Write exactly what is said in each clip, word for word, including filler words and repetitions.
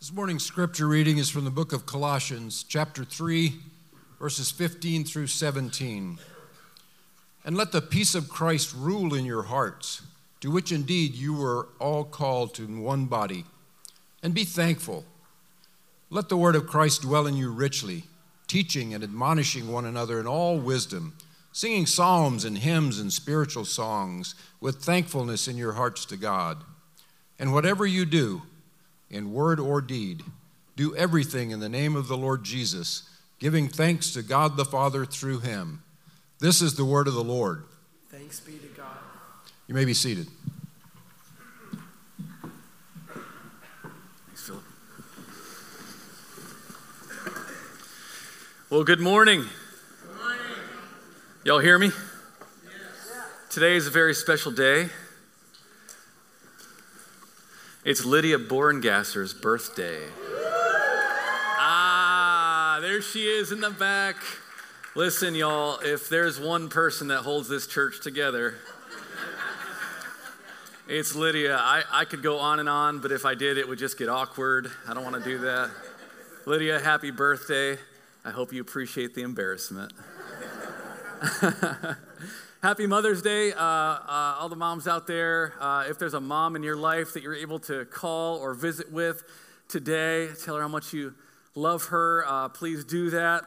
This morning's scripture reading is from the book of Colossians, chapter three, verses fifteen through seventeen. And let the peace of Christ rule in your hearts, to which indeed you were all called to one body. And be thankful. Let the word of Christ dwell in you richly, teaching and admonishing one another in all wisdom, singing psalms and hymns and spiritual songs with thankfulness in your hearts to God. And whatever you do, in word or deed, do everything in the name of the Lord Jesus, giving thanks to God the Father through him. This is the word of the Lord. Thanks be to God. You may be seated. Thanks, Philip. Well, good morning. Good morning. Y'all hear me? Yes. Today is a very special day. It's Lydia Borngasser's birthday. Ah, there she is in the back. Listen, y'all, if there's one person that holds this church together, it's Lydia. I, I could go on and on, but if I did, it would just get awkward. I don't want to do that. Lydia, happy birthday. I hope you appreciate the embarrassment. Happy Mother's Day, uh, uh, all the moms out there. Uh, if there's a mom in your life that you're able to call or visit with today, tell her how much you love her. Uh, please do that.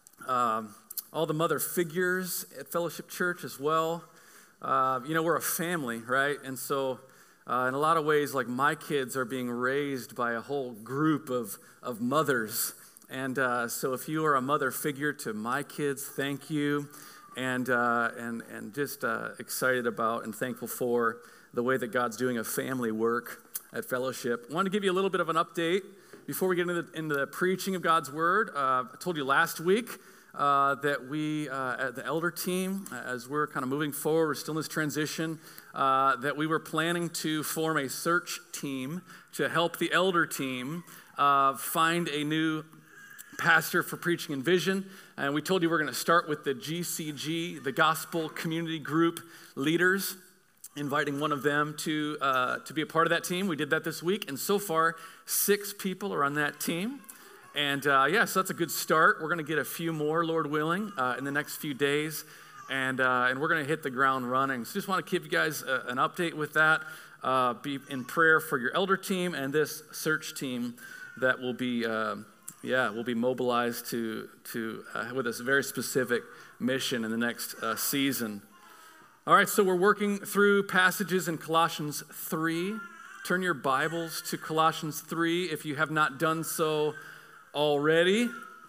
Um, all the mother figures at Fellowship Church as well. Uh, you know, we're a family, right? And so uh, in a lot of ways, like my kids are being raised by a whole group of, of mothers. And uh, so if you are a mother figure to my kids, thank you. And, uh, and, and just uh, excited about and thankful for the way that God's doing a family work at Fellowship. I wanted to give you a little bit of an update before we get into the, into the preaching of God's Word. Uh, I told you last week uh, that we, uh, at the elder team, as we're kind of moving forward, we're still in this transition, uh, that we were planning to form a search team to help the elder team uh, find a new pastor for preaching and vision. And we told you we're going to start with the G C G, the Gospel Community Group leaders, inviting one of them to uh, to be a part of that team. We did that this week, and so far, six people are on that team. And uh, yeah, so that's a good start. We're going to get a few more, Lord willing, uh, in the next few days, and uh, and we're going to hit the ground running. So just want to give you guys a, an update with that. Uh, be in prayer for your elder team and this search team that will be. Uh, Yeah, we'll be mobilized to to uh, with a very specific mission in the next uh, season. All right, so we're working through passages in Colossians three. Turn your Bibles to Colossians three if you have not done so already.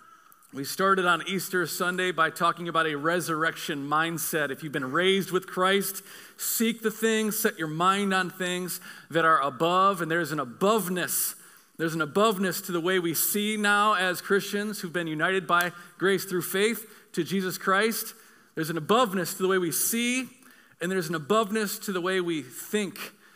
We started on Easter Sunday by talking about a resurrection mindset. If you've been raised with Christ, seek the things, set your mind on things that are above, and there's an aboveness There's an aboveness to the way we see now as Christians who've been united by grace through faith to Jesus Christ. There's an aboveness to the way we see, and there's an aboveness to the way we think.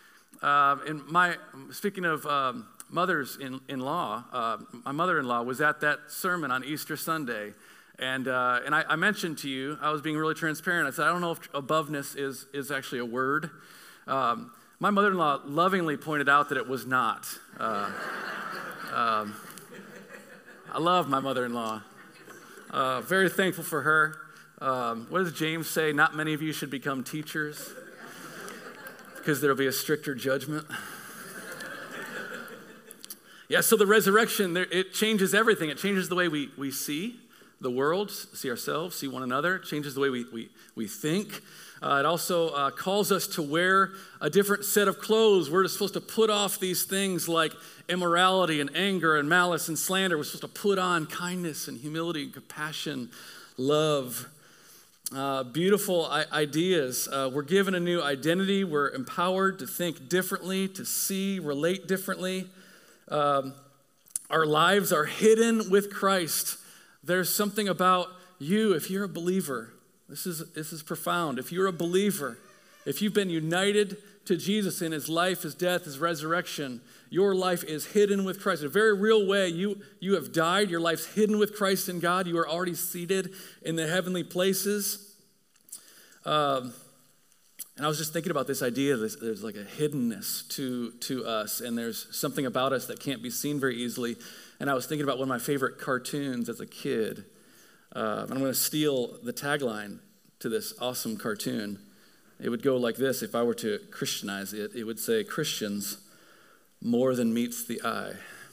Uh, and my speaking of um, mothers-in-law, uh, my mother-in-law was at that sermon on Easter Sunday, and uh, and I, I mentioned to you, I was being really transparent. I said, I don't know if aboveness is is actually a word. Um, my mother-in-law lovingly pointed out that it was not. Uh, Um, I love my mother-in-law. Uh, very thankful for her. Um, what does James say? Not many of you should become teachers because there will be a stricter judgment. Yeah, so the resurrection, it changes everything. It changes the way we, we see the world, see ourselves, see one another. It changes the way we, we, we think. Uh, it also uh, calls us to wear a different set of clothes. We're supposed to put off these things like immorality and anger and malice and slander. We're supposed to put on kindness and humility and compassion, love. Uh, beautiful I- ideas. Uh, we're given a new identity. We're empowered to think differently, to see, relate differently. Um, our lives are hidden with Christ. There's something about you, if you're a believer. This is this is profound. If you're a believer, if you've been united to Jesus in his life, his death, his resurrection, your life is hidden with Christ. In a very real way, you, you have died. Your life's hidden with Christ in God. You are already seated in the heavenly places. Um, And I was just thinking about this idea that there's like a hiddenness to, to us, and there's something about us that can't be seen very easily. And I was thinking about one of my favorite cartoons as a kid. Uh, I'm going to steal the tagline to this awesome cartoon. It would go like this if I were to Christianize it. It would say, Christians, more than meets the eye.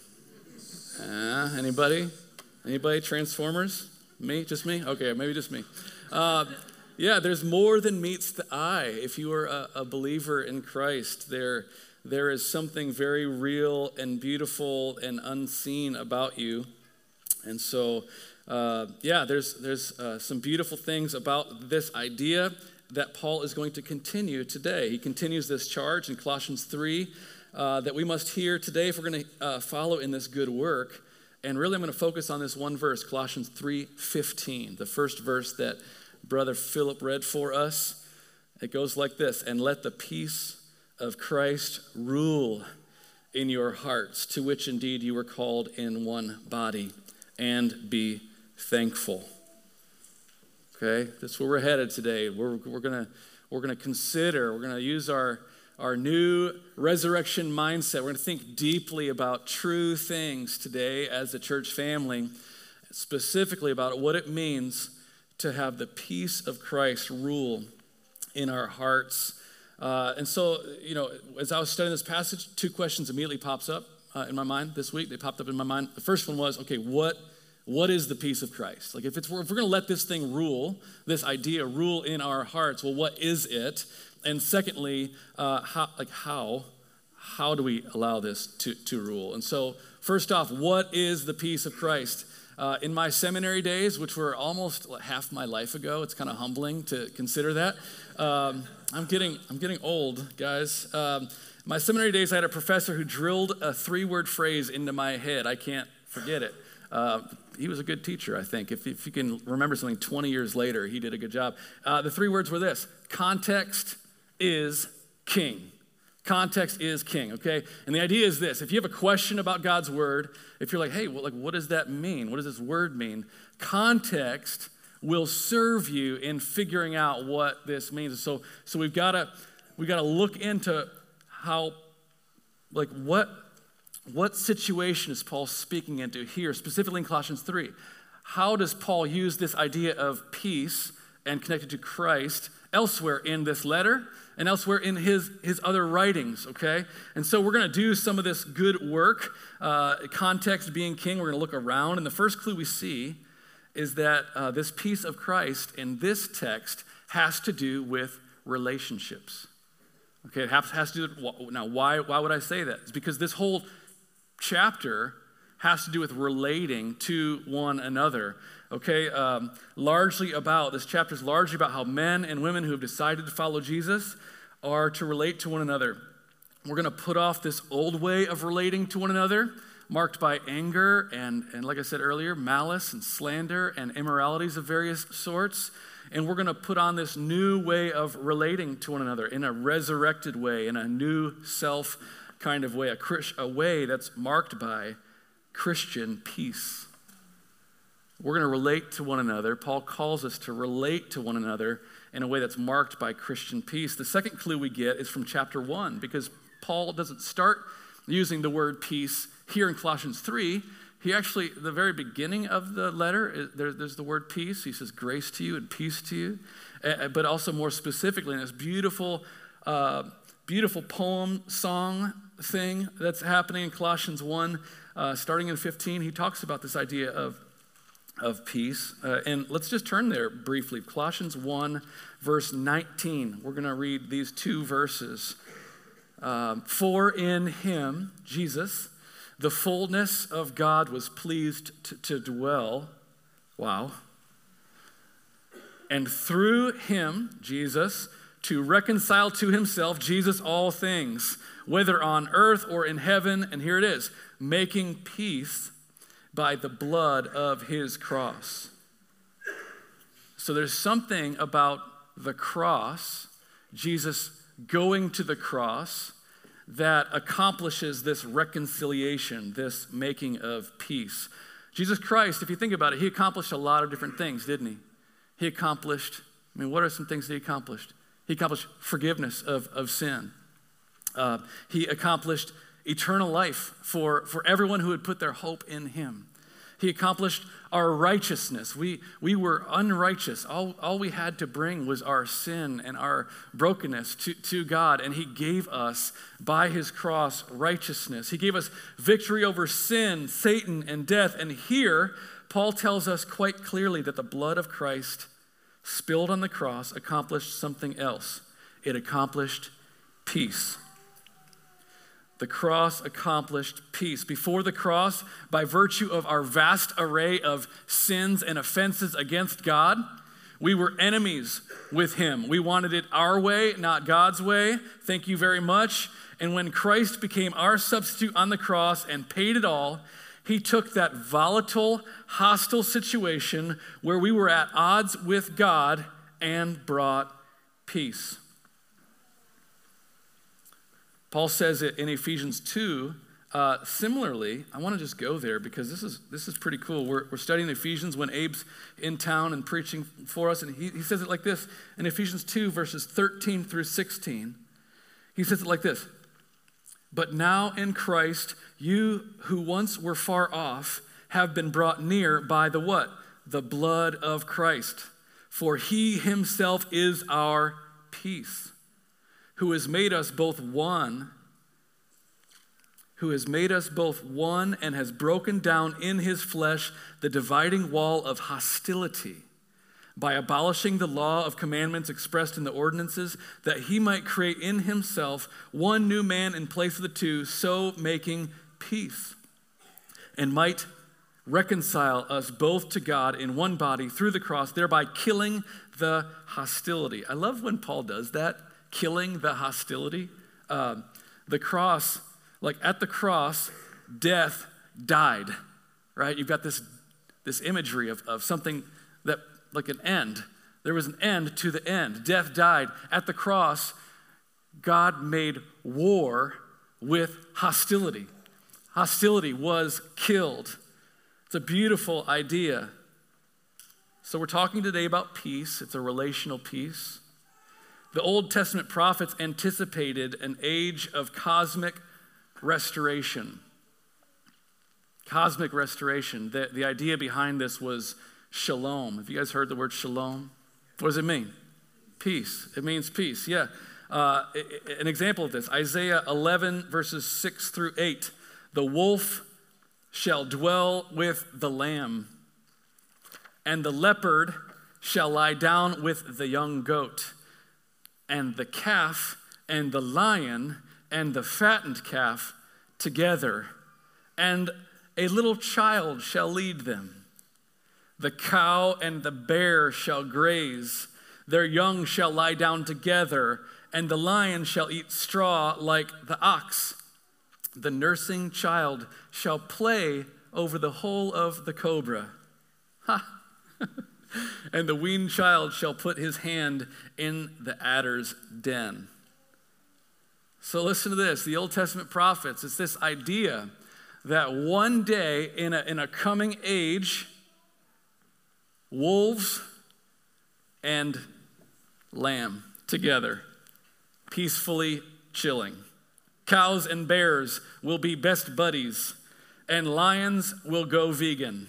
Uh, anybody? Anybody? Transformers? Me? Just me? Okay, maybe just me. Uh, yeah, there's more than meets the eye. If you are a, a believer in Christ, there, there is something very real and beautiful and unseen about you. And so, uh, yeah, there's, there's uh, some beautiful things about this idea that Paul is going to continue today. He continues this charge in Colossians three uh, that we must hear today if we're going to uh, follow in this good work. And really, I'm going to focus on this one verse, Colossians three fifteen, the first verse that Brother Philip read for us. It goes like this, and let the peace of Christ rule in your hearts, to which indeed you were called in one body, and be thankful. Okay, that's where we're headed today. We're, we're going to we're gonna consider, we're going to use our Our new resurrection mindset. We're going to think deeply about true things today as a church family, specifically about what it means to have the peace of Christ rule in our hearts. Uh, and so, you know, as I was studying this passage, two questions immediately pops up uh, in my mind this week. They popped up in my mind. The first one was, okay, what what is the peace of Christ? Like if it's if we're going to let this thing rule, this idea rule in our hearts, well, what is it? And secondly, uh, how, like how, how do we allow this to, to rule? And so, first off, what is the peace of Christ? Uh, in my seminary days, which were almost half my life ago, it's kind of humbling to consider that. Um, I'm getting, I'm getting old, guys. Um, my seminary days, I had a professor who drilled a three-word phrase into my head. I can't forget it. Uh, he was a good teacher, I think. If, if you can remember something twenty years later, he did a good job. Uh, the three words were this: context is king. Context is king, okay? And the idea is this: if you have a question about God's word, if you're like, hey, well, like, what does that mean? What does this word mean? Context will serve you in figuring out what this means. So, so we've got to we got to look into how, like, what what situation is Paul speaking into here, specifically in Colossians three? How does Paul use this idea of peace and connected to Christ elsewhere in this letter and elsewhere in his, his other writings, okay? And so we're going to do some of this good work, uh, context being king. We're going to look around, and the first clue we see is that uh, this peace of Christ in this text has to do with relationships. Okay, it has, has to do with, now why, why would I say that? It's because this whole chapter has to do with relating to one another. Okay, um, largely about, this chapter is largely about how men and women who have decided to follow Jesus are to relate to one another. We're going to put off this old way of relating to one another, marked by anger and, and like I said earlier, malice and slander and immoralities of various sorts. And we're going to put on this new way of relating to one another in a resurrected way, in a new self kind of way, a, a way that's marked by Christian peace. We're going to relate to one another. Paul calls us to relate to one another in a way that's marked by Christian peace. The second clue we get is from chapter one, because Paul doesn't start using the word peace here in Colossians three. He actually, the very beginning of the letter, there, there's the word peace. He says grace to you and peace to you. Uh, but also more specifically in this beautiful, uh, beautiful poem, song thing that's happening in Colossians one, uh, starting in fifteen, he talks about this idea of of peace. Uh, and let's just turn there briefly. Colossians one, verse nineteen. We're going to read these two verses. Um, For in him, Jesus, the fullness of God was pleased to, to dwell. Wow. And through him, Jesus, to reconcile to himself, Jesus, all things, whether on earth or in heaven. And here it is, making peace by the blood of his cross. So there's something about the cross, Jesus going to the cross, that accomplishes this reconciliation, this making of peace. Jesus Christ, if you think about it, he accomplished a lot of different things, didn't he? He accomplished, I mean, what are some things that he accomplished? He He accomplished forgiveness of, of sin. Uh, he accomplished eternal life for, for everyone who had put their hope in him. He accomplished our righteousness. We, we were unrighteous. All, all we had to bring was our sin and our brokenness to, to God, and he gave us, by his cross, righteousness. He gave us victory over sin, Satan, and death. And here, Paul tells us quite clearly that the blood of Christ spilled on the cross accomplished something else. It accomplished peace. The cross accomplished peace. Before the cross, by virtue of our vast array of sins and offenses against God, we were enemies with him. We wanted it our way, not God's way. Thank you very much. And when Christ became our substitute on the cross and paid it all, he took that volatile, hostile situation where we were at odds with God and brought peace. Paul says it in Ephesians two, uh, similarly. I want to just go there because this is this is pretty cool. We're, we're studying Ephesians when Abe's in town and preaching for us, and he, he says it like this in Ephesians two, verses thirteen through sixteen. He says it like this: "But now in Christ, you who once were far off have been brought near by the what? The blood of Christ. For he himself is our peace, who has made us both one, who has made us both one and has broken down in his flesh the dividing wall of hostility by abolishing the law of commandments expressed in the ordinances, that he might create in himself one new man in place of the two, so making peace, and might reconcile us both to God in one body through the cross, thereby killing the hostility." I love when Paul does that. Killing the hostility. Uh, the cross, like at the cross, death died, right? You've got this, this imagery of, of something that, like an end. There was an end to the end. Death died. At the cross, God made war with hostility. Hostility was killed. It's a beautiful idea. So we're talking today about peace. It's a relational peace. The Old Testament prophets anticipated an age of cosmic restoration. Cosmic restoration. The, the idea behind this was shalom. Have you guys heard the word shalom? What does it mean? Peace. It means peace, yeah. Uh, an example of this, Isaiah eleven, verses six through eight. "The wolf shall dwell with the lamb, and the leopard shall lie down with the young goat. And the calf and the lion and the fattened calf together, and a little child shall lead them. The cow and the bear shall graze, their young shall lie down together, and the lion shall eat straw like the ox. The nursing child shall play over the hole of the cobra. Ha! And the weaned child shall put his hand in the adder's den." So listen to this. The Old Testament prophets, it's this idea that one day in a, in a coming age, wolves and lamb together, peacefully chilling. Cows and bears will be best buddies, and lions will go vegan.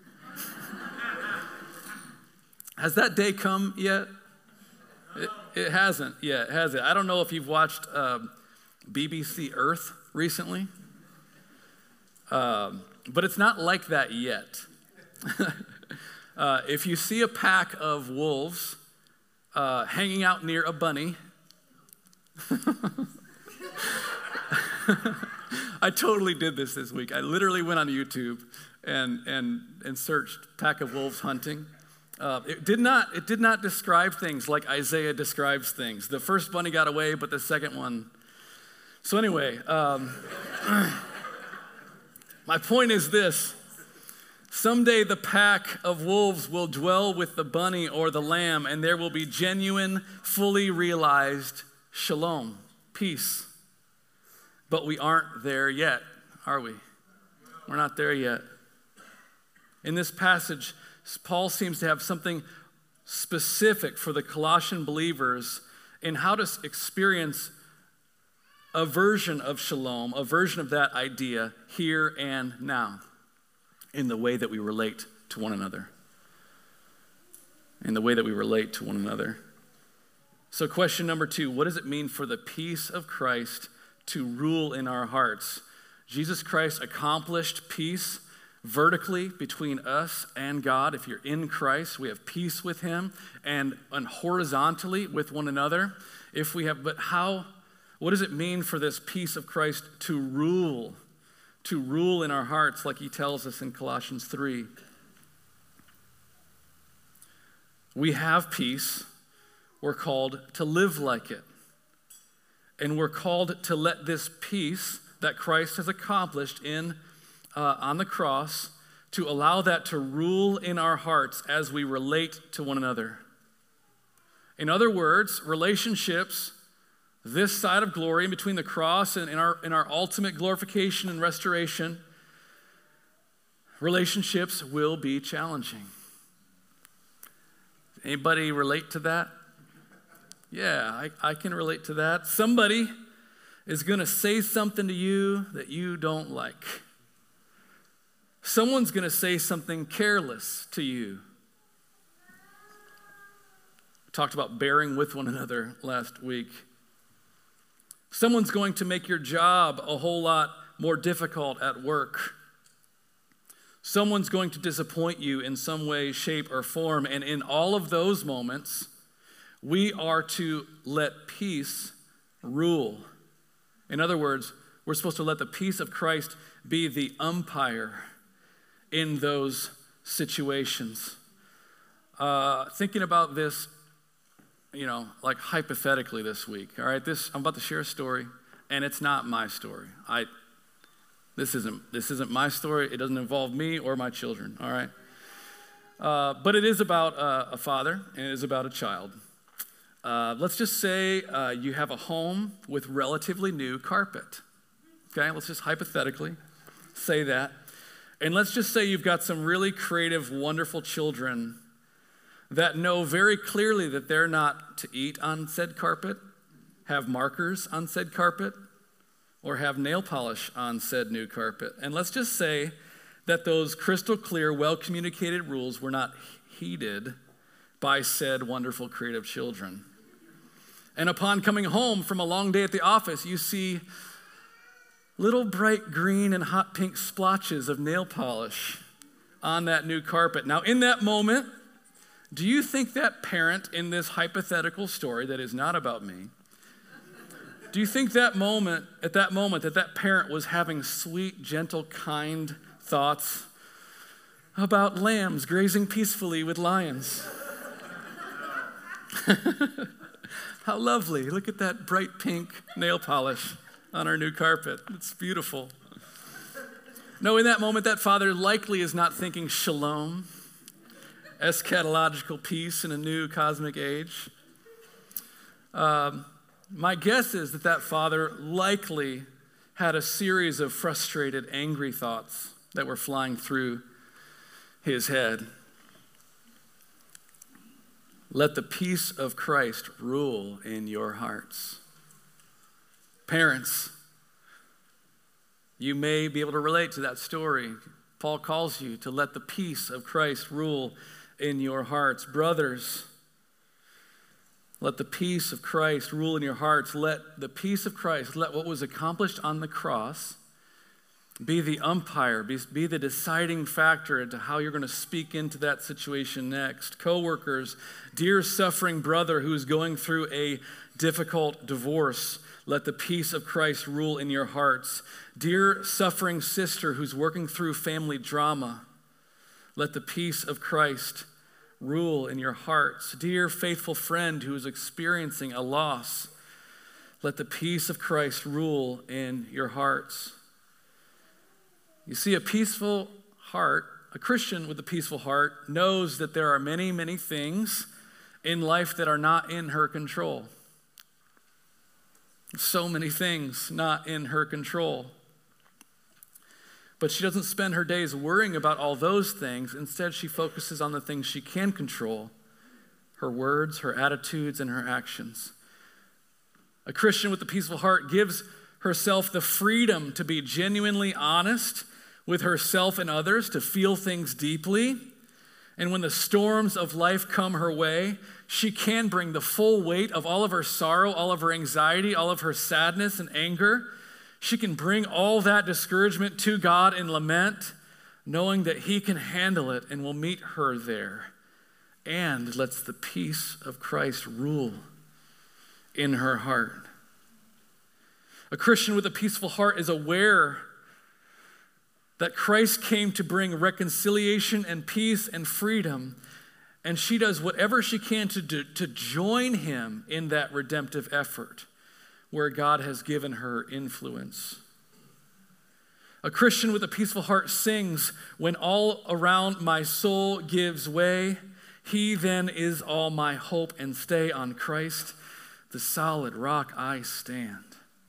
Has that day come yet? It, it hasn't yet, has it? I don't know if you've watched uh, B B C Earth recently, um, but it's not like that yet. uh, if you see a pack of wolves uh, hanging out near a bunny, I totally did this this week. I literally went on YouTube and and and searched pack of wolves hunting. Uh, it did not it did not describe things like Isaiah describes things. The first bunny got away, but the second one. So anyway, um, my point is this. Someday the pack of wolves will dwell with the bunny or the lamb, and there will be genuine, fully realized shalom, peace. But we aren't there yet, are we? We're not there yet. In this passage, Paul seems to have something specific for the Colossian believers in how to experience a version of shalom, a version of that idea here and now in the way that we relate to one another. In the way that we relate to one another. So question number two, what does it mean for the peace of Christ to rule in our hearts? Jesus Christ accomplished peace vertically between us and God. If you're in Christ, we have peace with him, and, and horizontally with one another. If we have, but how, what does it mean for this peace of Christ to rule, to rule in our hearts, like he tells us in Colossians three? We have peace. We're called to live like it. And we're called to let this peace that Christ has accomplished in uh, on the cross, to allow that to rule in our hearts as we relate to one another. In other words, relationships this side of glory, in between the cross and in our, in our ultimate glorification and restoration, relationships will be challenging. Anybody relate to that? Yeah, I, I can relate to that. Somebody is going to say something to you that you don't like. Someone's going to say something careless to you. We talked about bearing with one another last week. Someone's going to make your job a whole lot more difficult at work. Someone's going to disappoint you in some way, shape, or form. And in all of those moments, we are to let peace rule. In other words, we're supposed to let the peace of Christ be the umpire in those situations. Uh, thinking about this, you know, like hypothetically this week, all right? This, I'm about to share a story, and it's not my story. I, this isn't, this isn't my story. It doesn't involve me or my children, all right? Uh, but it is about uh, a father, and it is about a child. Uh, let's just say uh, you have a home with relatively new carpet. Okay, let's just hypothetically say that. And let's just say you've got some really creative, wonderful children that know very clearly that they're not to eat on said carpet, have markers on said carpet, or have nail polish on said new carpet. And let's just say that those crystal clear, well-communicated rules were not heeded by said wonderful, creative children. And upon coming home from a long day at the office, you see little bright green and hot pink splotches of nail polish on that new carpet. Now, in that moment, do you think that parent in this hypothetical story that is not about me, do you think that moment, at that moment, that that parent was having sweet, gentle, kind thoughts about lambs grazing peacefully with lions? How lovely. Look at that bright pink nail polish on our new carpet. It's beautiful. No, in that moment, that father likely is not thinking shalom, eschatological peace in a new cosmic age. Um, my guess is that that father likely had a series of frustrated, angry thoughts that were flying through his head. Let the peace of Christ rule in your hearts. Parents, you may be able to relate to that story. Paul calls you to let the peace of Christ rule in your hearts. Brothers, let the peace of Christ rule in your hearts. Let the peace of Christ, let what was accomplished on the cross be the umpire, be, be the deciding factor into how you're going to speak into that situation next. Co-workers, dear suffering brother who is going through a difficult divorce, let the peace of Christ rule in your hearts. Dear suffering sister who's working through family drama, let the peace of Christ rule in your hearts. Dear faithful friend who is experiencing a loss, let the peace of Christ rule in your hearts. You see, a peaceful heart, a Christian with a peaceful heart, knows that there are many, many things in life that are not in her control. So many things not in her control. But she doesn't spend her days worrying about all those things. Instead, she focuses on the things she can control, her words, her attitudes, and her actions. A Christian with a peaceful heart gives herself the freedom to be genuinely honest with herself and others, to feel things deeply. And when the storms of life come her way, she can bring the full weight of all of her sorrow, all of her anxiety, all of her sadness and anger. She can bring all that discouragement to God in lament, knowing that He can handle it and will meet her there, and lets the peace of Christ rule in her heart. A Christian with a peaceful heart is aware that Christ came to bring reconciliation and peace and freedom, and she does whatever she can to, do, to join Him in that redemptive effort where God has given her influence. A Christian with a peaceful heart sings, "When all around my soul gives way, He then is all my hope and stay. On Christ, the solid rock I stand."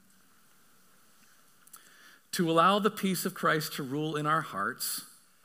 To allow the peace of Christ to rule in our hearts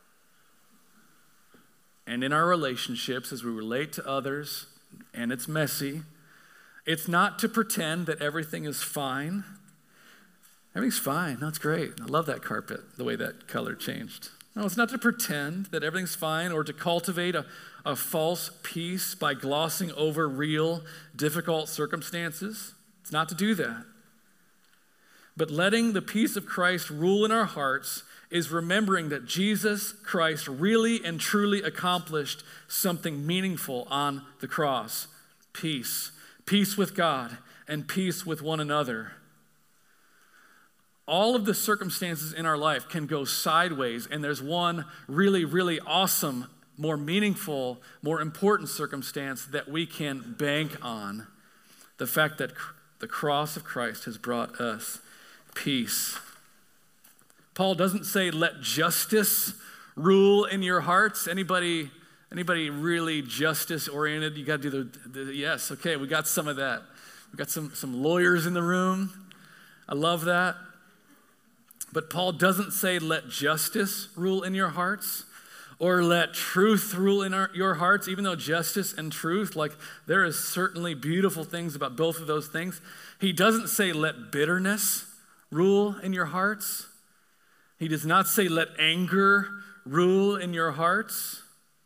and in our relationships as we relate to others, and it's messy, it's not to pretend that everything is fine. Everything's fine. No, it's great. I love that carpet, the way that color changed. No, it's not to pretend that everything's fine or to cultivate a, a false peace by glossing over real, difficult circumstances. It's not to do that. But letting the peace of Christ rule in our hearts is remembering that Jesus Christ really and truly accomplished something meaningful on the cross. Peace. Peace with God and peace with one another. All of the circumstances in our life can go sideways, and there's one really, really awesome, more meaningful, more important circumstance that we can bank on. The fact that the cross of Christ has brought us peace. Paul doesn't say, let justice rule in your hearts. Anybody, anybody really justice oriented? You got to do the, the, yes, okay, we got some of that. We got some, some lawyers in the room. I love that. But Paul doesn't say, let justice rule in your hearts or let truth rule in our, your hearts, even though justice and truth, like there is certainly beautiful things about both of those things. He doesn't say, let bitterness rule in your hearts. He does not say, let anger rule in your hearts.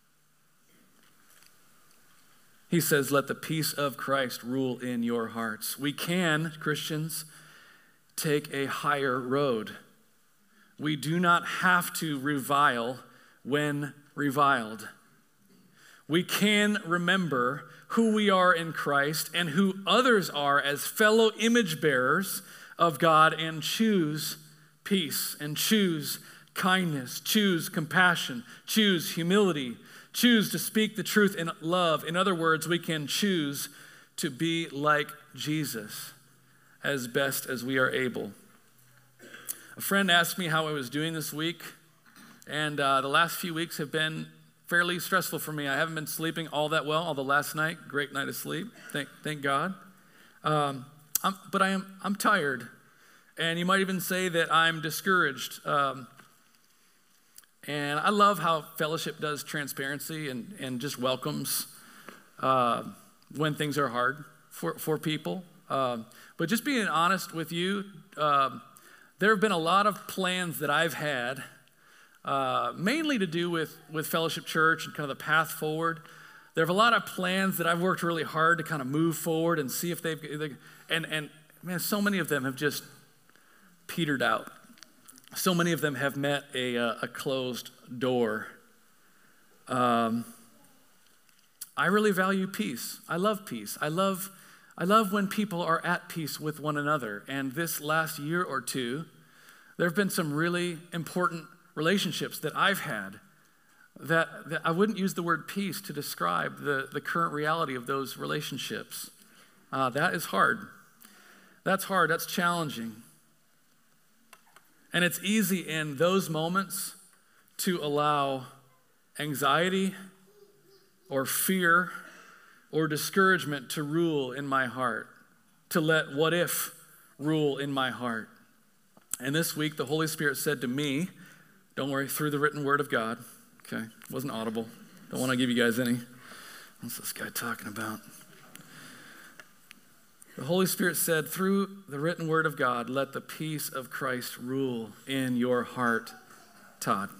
He says, let the peace of Christ rule in your hearts. We can, Christians, take a higher road. We do not have to revile when reviled. We can remember who we are in Christ and who others are as fellow image bearers of God and choose peace and choose kindness, choose compassion, choose humility, choose to speak the truth in love. In other words, we can choose to be like Jesus as best as we are able. A friend asked me how I was doing this week, and uh, the last few weeks have been fairly stressful for me. I haven't been sleeping all that well, although last night, great night of sleep, thank, thank God. Um, I'm, but I am, I'm tired. And you might even say that I'm discouraged. Um, and I love how fellowship does transparency and, and just welcomes uh, when things are hard for, for people. Um, but just being honest with you, uh, there have been a lot of plans that I've had, uh, mainly to do with, with Fellowship Church and kind of the path forward. There are a lot of plans that I've worked really hard to kind of move forward and see if they've, they, and, and man, so many of them have just petered out. So many of them have met a, uh, a closed door. Um, I really value peace. I love peace. I love, I love when people are at peace with one another. And this last year or two, there have been some really important relationships that I've had that, that I wouldn't use the word peace to describe the, the current reality of those relationships. Uh, that is hard. That's hard. That's challenging. And it's easy in those moments to allow anxiety or fear or discouragement to rule in my heart, to let what if rule in my heart. And this week, the Holy Spirit said to me, don't worry, through the written word of God, okay, it wasn't audible. Don't want to give you guys any. What's this guy talking about? The Holy Spirit said, through the written word of God, let the peace of Christ rule in your heart, Todd.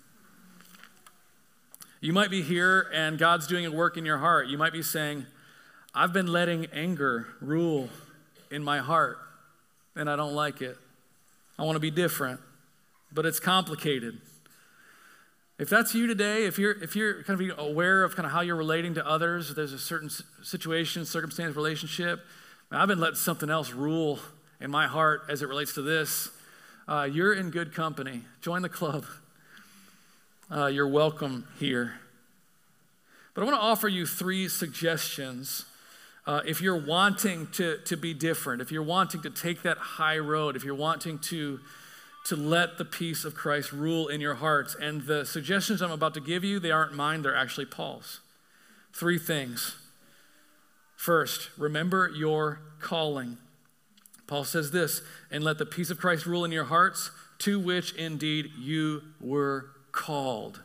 You might be here and God's doing a work in your heart. You might be saying, I've been letting anger rule in my heart and I don't like it. I want to be different, but it's complicated. If that's you today, if you're if you're kind of aware of kind of how you're relating to others, there's a certain situation, circumstance, relationship, I've been letting something else rule in my heart as it relates to this, uh, you're in good company. Join the club. Uh, you're welcome here. But I want to offer you three suggestions uh, if you're wanting to, to be different, if you're wanting to take that high road, if you're wanting to, to let the peace of Christ rule in your hearts. And the suggestions I'm about to give you, they aren't mine, they're actually Paul's. Three things. First, remember your calling. Paul says this, and let the peace of Christ rule in your hearts, to which indeed you were called.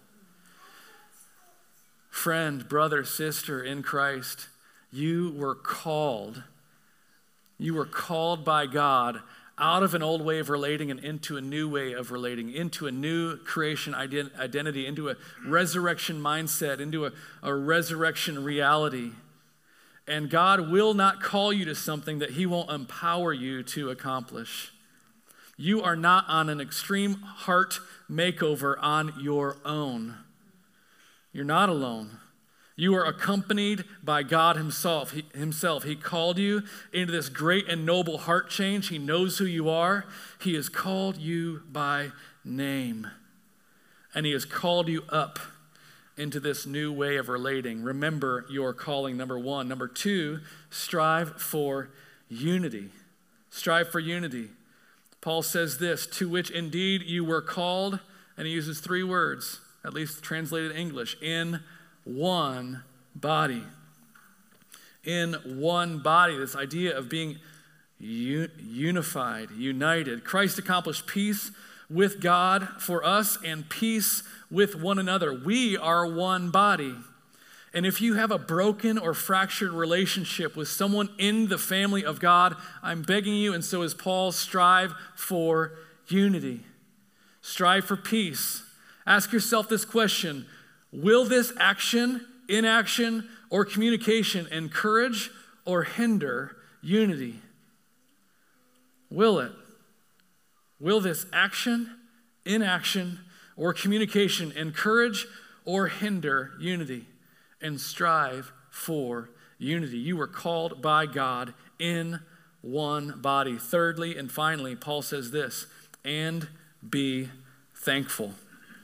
Friend, brother, sister in Christ, you were called. You were called by God out of an old way of relating and into a new way of relating, into a new creation ident- identity, into a resurrection mindset, into a, a resurrection reality. And God will not call you to something that he won't empower you to accomplish. You are not on an extreme heart makeover on your own. You're not alone. You are accompanied by God himself. He, himself. He called you into this great and noble heart change. He knows who you are. He has called you by name. And he has called you up into this new way of relating. Remember your calling, number one. Number two, strive for unity. Strive for unity. Paul says this, to which indeed you were called, and he uses three words, at least translated in English, in one body. In one body, this idea of being u- unified, united. Christ accomplished peace with God for us and peace with one another. We are one body. And if you have a broken or fractured relationship with someone in the family of God, I'm begging you, and so is Paul, strive for unity. Strive for peace. Ask yourself this question, will this action, inaction, or communication encourage or hinder unity? Will it? Will this action, inaction, or communication encourage or hinder unity? And strive for unity. You were called by God in one body. Thirdly and finally, Paul says this, and be thankful.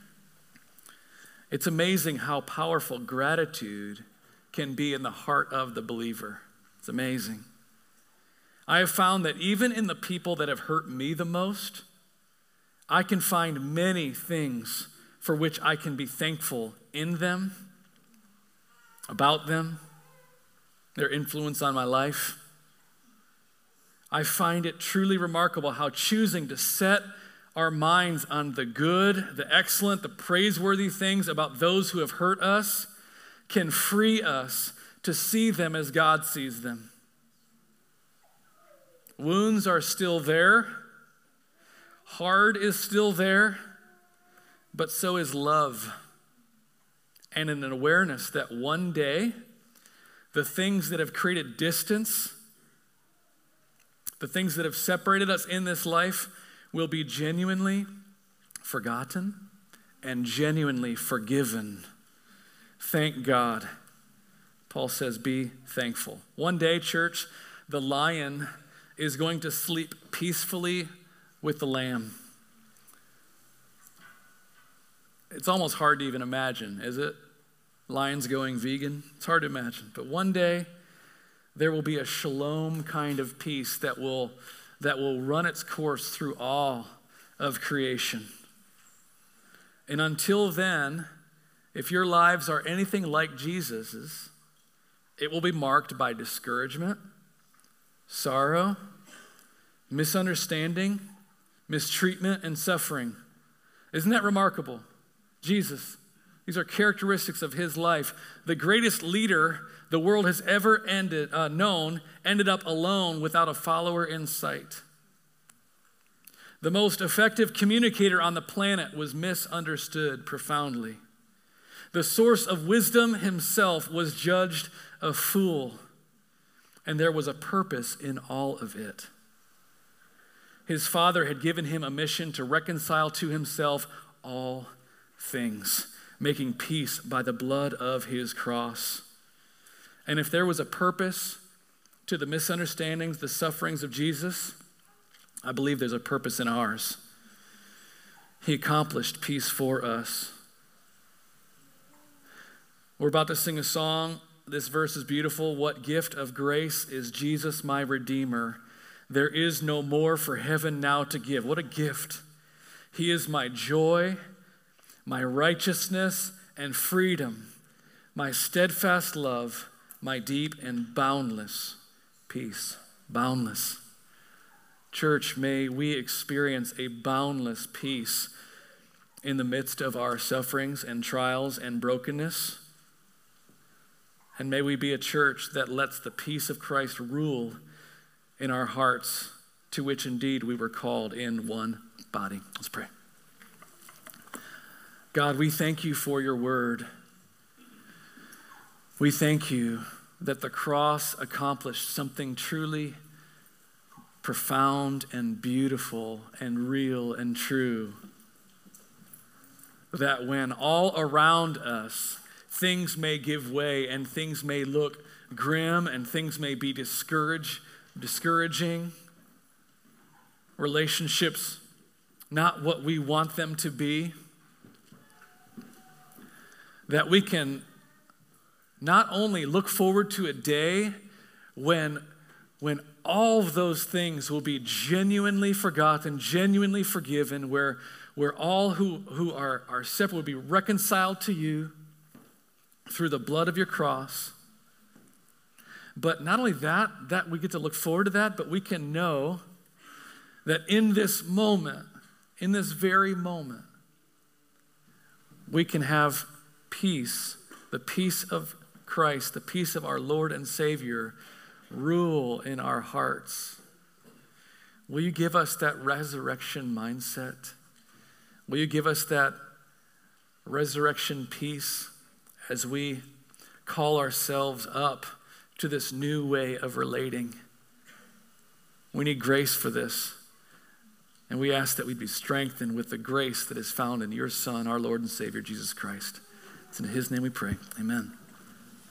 It's amazing how powerful gratitude can be in the heart of the believer. It's amazing. I have found that even in the people that have hurt me the most, I can find many things for which I can be thankful in them, about them, their influence on my life. I find it truly remarkable how choosing to set our minds on the good, the excellent, the praiseworthy things about those who have hurt us can free us to see them as God sees them. Wounds are still there. Hard is still there, but so is love. And an awareness that one day, the things that have created distance, the things that have separated us in this life will be genuinely forgotten and genuinely forgiven. Thank God. Paul says, be thankful. One day, church, the lion is going to sleep peacefully with the lamb. It's almost hard to even imagine, is it? Lions going vegan? It's hard to imagine. But one day, there will be a shalom kind of peace that will, that will run its course through all of creation. And until then, if your lives are anything like Jesus's, it will be marked by discouragement, sorrow, misunderstanding, mistreatment, and suffering. Isn't that remarkable? Jesus, These are characteristics of his life. The greatest leader the world has ever ended, uh, known ended up alone without a follower in sight. The most effective communicator on the planet was misunderstood profoundly. The source of wisdom himself was judged a fool, and there was a purpose in all of it. His Father had given him a mission to reconcile to himself all things, making peace by the blood of his cross. And if there was a purpose to the misunderstandings, the sufferings of Jesus, I believe there's a purpose in ours. He accomplished peace for us. We're about to sing a song. This verse is beautiful. What gift of grace is Jesus, my Redeemer? There is no more for heaven now to give. What a gift. He is my joy, my righteousness and freedom, my steadfast love, my deep and boundless peace. Boundless. Church, may we experience a boundless peace in the midst of our sufferings and trials and brokenness. And may we be a church that lets the peace of Christ rule in our hearts, to which indeed we were called in one body. Let's pray. God, we thank you for your word. We thank you that the cross accomplished something truly profound and beautiful and real and true. That when all around us things may give way and things may look grim and things may be discouraged, discouraging, relationships not what we want them to be, that we can not only look forward to a day when, when all of those things will be genuinely forgotten, genuinely forgiven, where, where all who, who are, are separate will be reconciled to you through the blood of your cross. But not only that, that we get to look forward to that, but we can know that in this moment, in this very moment, we can have peace, the peace of Christ, the peace of our Lord and Savior, rule in our hearts. Will you give us that resurrection mindset? Will you give us that resurrection peace as we call ourselves up to this new way of relating? We need grace for this. And we ask that we be strengthened with the grace that is found in your Son, our Lord and Savior, Jesus Christ. It's in his name we pray. Amen.